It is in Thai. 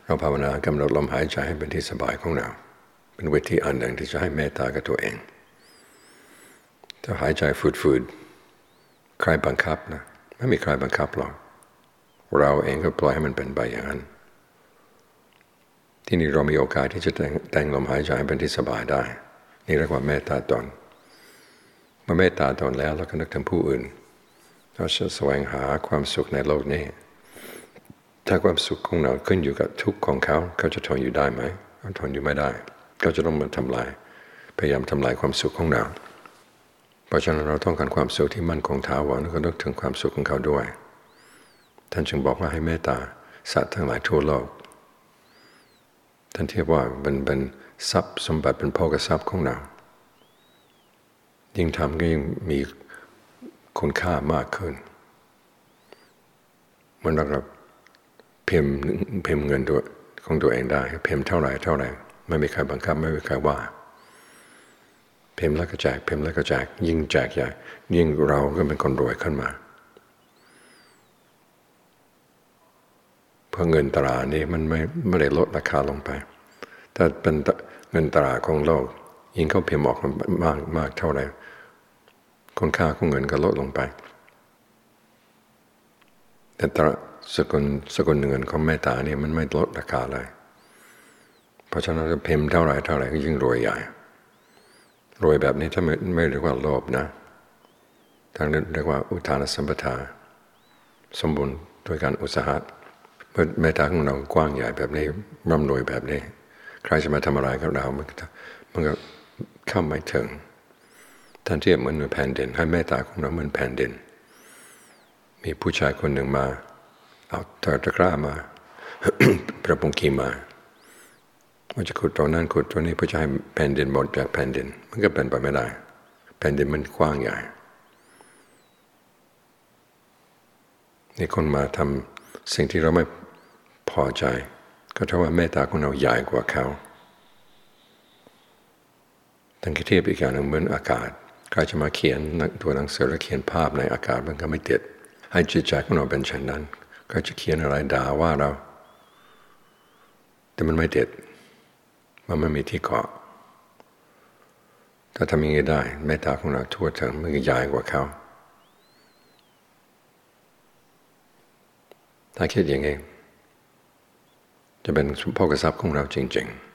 เราภาวนากำหนดลมหายใจให้เป็นที่สบายของเราเป็นวิธีอันหนึ่งที่จะให้เมตตากับตัวเองถ้าหายใจฝืดๆใครบังคับนะไม่มีใครบังคับหรอกเราเองก็ปล่อยให้มันเป็นไปอย่างนั้นที่นี่เรามีโอกาสที่จะแต่งลมหายใจให้เป็นที่สบายได้นี่เรียกว่าเมตตาตนเมื่อเมตตาตนแล้วเราก็นึกถึงผู้อื่นเราจะแสวงหาความสุขในโลกนี้ถ้าความสุขของเราขึ้นอยู่กับทุกข์ของเขาจะทนอยู่ได้ไหมเขาทนอยู่ไม่ได้เขาจะต้องมาพยายามทำลายความสุขของเราเพราะฉะนั้นเราต้องการความสุขที่มั่นคงถาวรแล้วก็นึกถึงความสุขของเขาด้วยท่านจึงบอกว่าให้เมตตาสัตว์ทั้งหลายทั่วโลกท่านเทียบว่าเป็นทรัพย์สมบัติเป็นโภคทรัพย์ของเรายิ่งทำก็ยิ่งมีคุณค่ามากขึ้นเหมือนเราพิมพ์เงินของตัวเองได้พิมพ์เท่าไหร่ไม่มีใครบังคับไม่มีใครว่าพิมพ์แล้วก็แจกพิมพ์แล้วก็แจกยิ่งแจกใหญ่ยิ่งเราก็เป็นคนรวยขึ้นมาเพราะเงินตรานี้มันไม่ได้ลดราคาลงไปแต่เป็นเงินตราของโลกยิ่งเขาพิมพ์ออกมากเท่าไหร่คุณค่าของเงินก็ลดลงไปแต่สกุลเงินของเมตตานี่มันไม่ลดราคาเลยเพราะฉะนั้นพิมพ์เท่าไหร่ก็ยิ่งรวยใหญ่รวยแบบนี้ถ้าไม่เรียกว่าโลภนะทางนั้นเรียกว่าอุทานสัมปทาสมบูรณ์ด้วยการอุตสาหะเมื่อเมตตาของเรากว้างใหญ่แบบนี้ร่ำรวยแบบนี้ใครจะมาทำอะไรกับเรามันก็เข้าไม่ถึงท่านเทียบเหมือนแผ่นดินให้เมตตาของเราเหมือนแผ่นดินมีผู้ชายคนหนึ่งมาเอาตะกร้ามา ประปงกีมาว่าจะขุดตรงนั้นขุดตรงนี้เพื่อจะให้แผ่นดินหมดจากแผ่นดินมันก็เป็นไปไม่ได้แผ่นดินมันกว้างใหญ่นี่คนมาทำสิ่งที่เราไม่พอใจก็เพราะว่าเมตตาของเราใหญ่กว่าเขาตั้งเทียบอีกอย่างหนึ่งเหมือนอากาศใครจะมาเขียนตัวหนังสือและเขียนภาพในอากาศมันก็ไม่ติดให้จิตใจของเราเป็นเช่นนั้นก็จะเขียนอะไรด่าว่าเราแต่มันไม่ติดมันไม่มีที่เกาะถ้าทำอย่างนี้ได้เมตตาของเราทั่วถึงมันก็ใหญ่กว่าเขาถ้าคิดอย่างนี้จะเป็นโภคทรัพย์ของเราจริงๆ